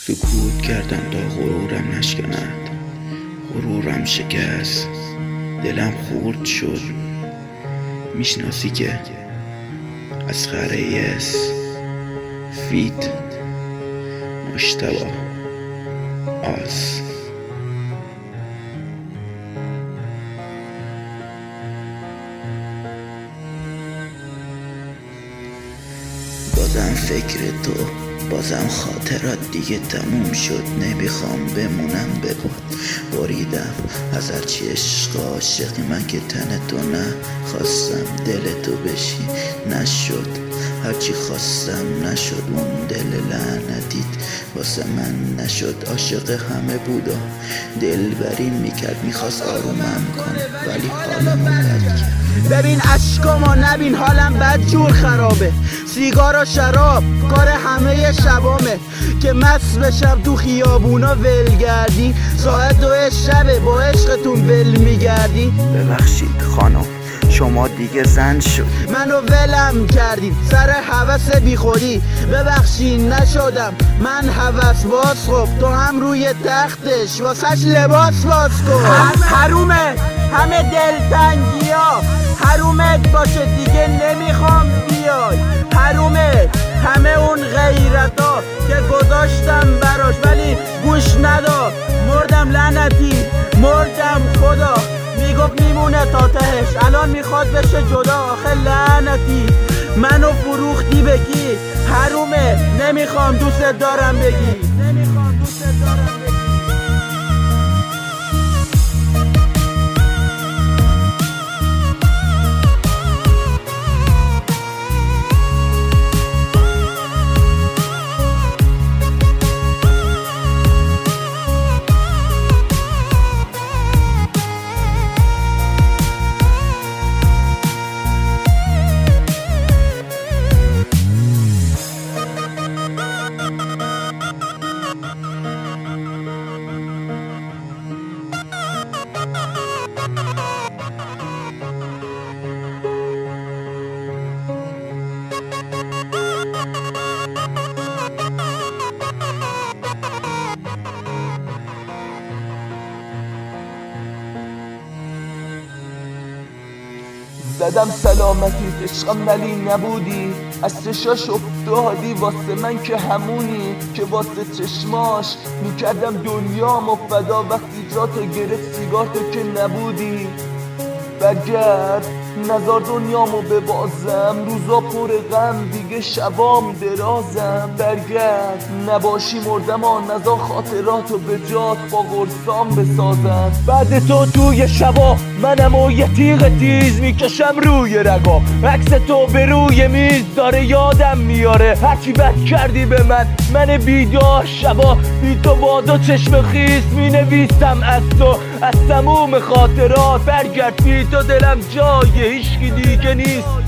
سکوت کردم تا غرورم نشکند. غرورم شکست، دلم خورد شد. میشناسی که از خریس فید مشتبه آس. بازم فکر تو، بازم خاطرات دیگه تموم شد. نمیخوام بمونم به بود. بریدم از هرچی عشق عاشقی من که تن تو نخواستم دل تو بشی نشد. هرچی خواستم نشد. اون دل لعنتیت واسه من نشد. عاشق همه بودا دلبری میکرد، میخواست آرومم کنه ولی حالمو بد کرد. ببین عشقامو نبین، حالم بد جور خرابه. سیگار و شراب کار همه شبامه که مست بشم تو خیابونا ولگردی. ساعت 2 شبه با عشقتون ول میگردی. ببخشید خانم شما دیگه زن شد. منو ولم کردین سر هوس بی خودی. ببخشین نشدم من هوس باز. خب تو هم روی تختش واسش لباس باز کن. حرومه همه دلتنگیا، حرومت باشه دیگه نمیخوام بیای. حرومه همه اون غیرتا که گذاشتم براش ولی گوش نداد. مردم لعنتی مردم خدا، میگفت میمونه تا تهش، الان میخواد بشه جدا. آخه لعنتی منو فروختی بگی. حرومه نمیخوام دوست دارم بگی. زدم سلامتی عشقم ولی نبودی. از چشاش افتادی واسه من که همونی که واسه چشماش میکردم دنیامو فدا. وقتی جاتو گرفت سیگار تو که نبودی. برگرد نزار دنیامو ببازم، روزا پر غم دیگه شبام درازم. برگرد نباشی مردم نزار خاطراتو به جات با قرصام بسازم. بعد تو توی شبا منم و یه تیغ تیز میکشم روی رگام. عکس تو به روی میز داره یادم میاره هرچی بد کردی به من بیدار شبا. بی تو با 2 چشم خیس مینویسم از تو، از تموم خاطرات. برگرد بی تو دلم جای هیچکی دیگه نیست.